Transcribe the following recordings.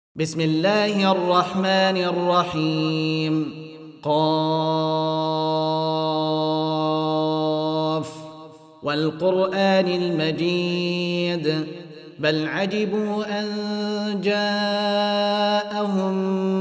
بسم الله الرحمن الرحيم. قاف والقرآن المجيد بل عجبوا أن جاءهم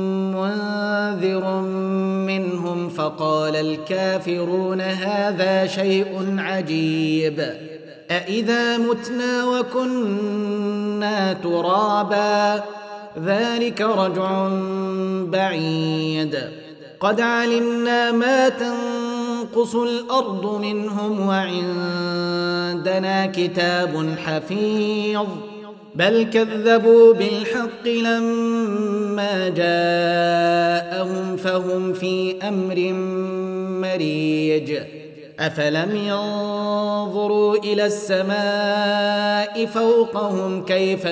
منذر منهم فقال الكافرون هذا شيء عجيب أإذا متنا وكنا ترابا ذلك رجع بعيد قد علمنا ما تنقص الأرض منهم وعندنا كتاب حفيظ بل كذبوا بالحق لما جاءهم فهم في أمر مريج أفلم ينظروا إلى السماء فوقهم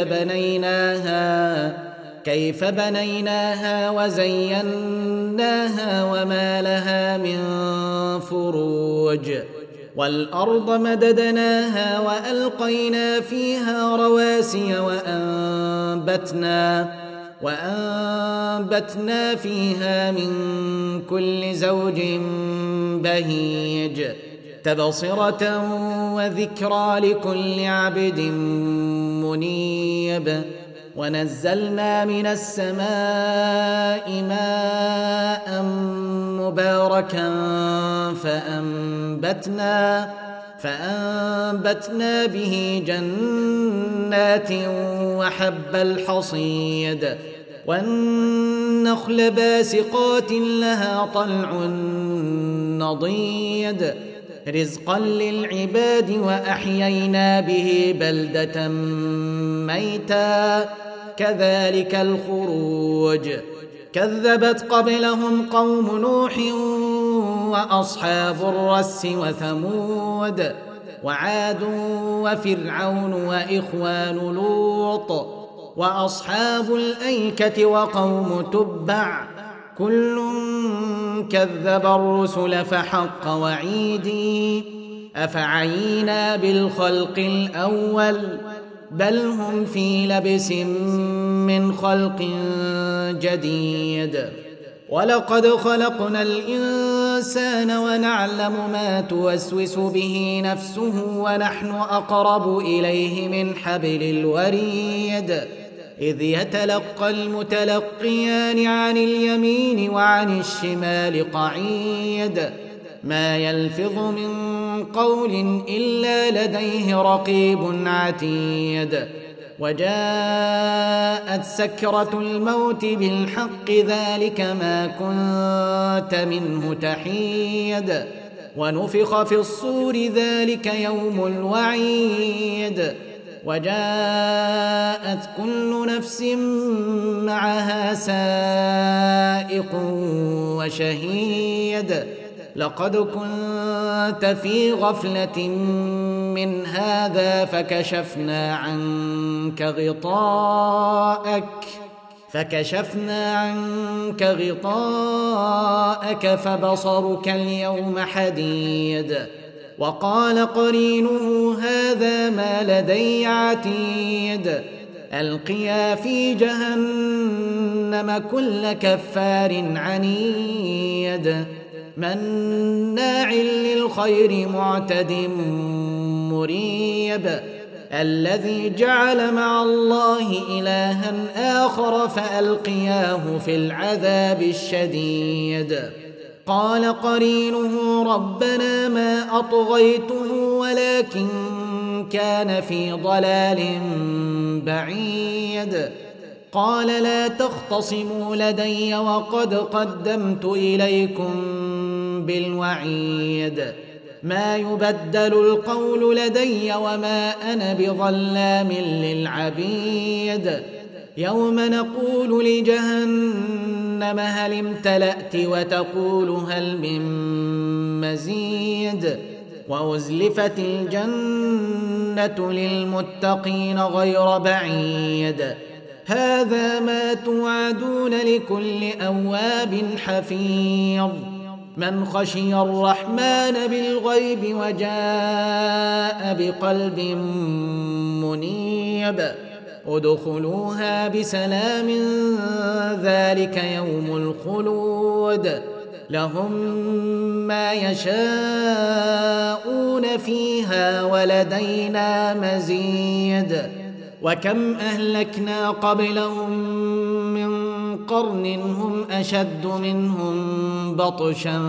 كيف بنيناها وزيناها وما لها من فروج والأرض مددناها وألقينا فيها رواسي وأنبتنا فيها من كل زوج بهيج تبصرة وذكرى لكل عبد منيب ونزلنا من السماء ماء مباركا فأنبتنا به جنات وحب الحصيد والنخل باسقات لها طلع نضيد رزقا للعباد وأحيينا به بلدة ميتا كذلك الخروج كذبت قبلهم قوم نوح وأصحاب الرس وثمود وعاد وفرعون وإخوان لوط وأصحاب الأيكة وقوم تبع كل كذب الرسل فحق وعيدي أفعينا بالخلق الأول بل هم في لبس من خلق جديد ولقد خلقنا الإنسان ونعلم ما توسوس به نفسه ونحن أقرب إليه من حبل الوريد إذ يتلقى المتلقيان عن اليمين وعن الشمال قعيد ما يلفظ من قول إلا لديه رقيب عتيد وجاءت سكرة الموت بالحق ذلك ما كنت منه تحيد ونفخ في الصور ذلك يوم الوعيد وجاءت كل نفس معها سائق وشهيد لقد كنت في غفلة من هذا فكشفنا عنك غطاءك فبصرك اليوم حديد وقال قرينه هذا ما لدي عتيد ألقيا في جهنم كل كفار عنيد مناع للخير معتد مريب الذي جعل مع الله إلها آخر فألقياه في العذاب الشديد قال قرينه ربنا ما أطغيته ولكن كان في ضلال بعيد قال لا تختصموا لدي وقد قدمت إليكم بالوعيد ما يبدل القول لدي وما أنا بظلام للعبيد يوم نقول لجهنم هل امتلأت وتقول هل من مزيد وأزلفت الجنة للمتقين غير بعيد هذا ما توعدون لكل أواب حفيظ من خشي الرحمن بالغيب وجاء بقلب منيب ادخلوها بسلام ذلك يوم الخلود لهم ما يشاءون فيها ولدينا مزيد وكم أهلكنا قبلهم من قرن هم أشد منهم بطشا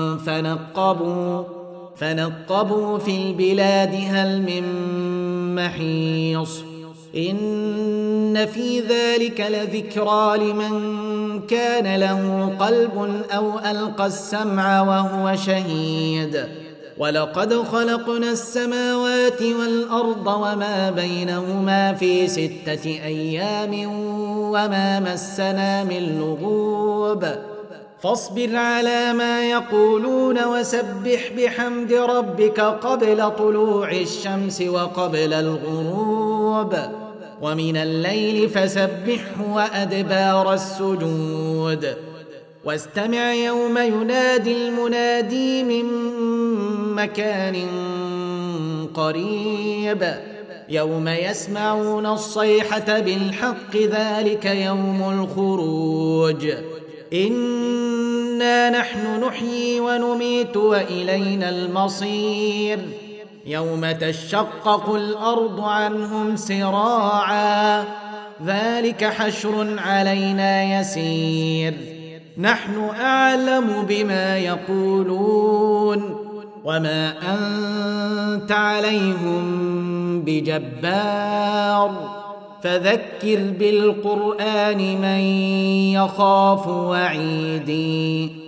فنقبوا في البلاد هل من محيص إن في ذلك لذكرى لمن كان له قلب أو ألقى السمع وهو شهيد ولقد خلقنا السماوات والأرض وما بينهما في 6 أيام وما مسنا من لغوب فاصبر على ما يقولون وسبح بحمد ربك قبل طلوع الشمس وقبل الغروب ومن الليل فسبحه وأدبار السجود واستمع يوم ينادي المنادي من مكان قريب يوم يسمعون الصيحة بالحق ذلك يوم الخروج إنا نحن نحيي ونميت وإلينا المصير يوم تشقق الأرض عنهم سراعا ذلك حشر علينا يسير نحن أعلم بما يقولون وما أنت عليهم بجبار فذكر بالقرآن من يخاف وعيدي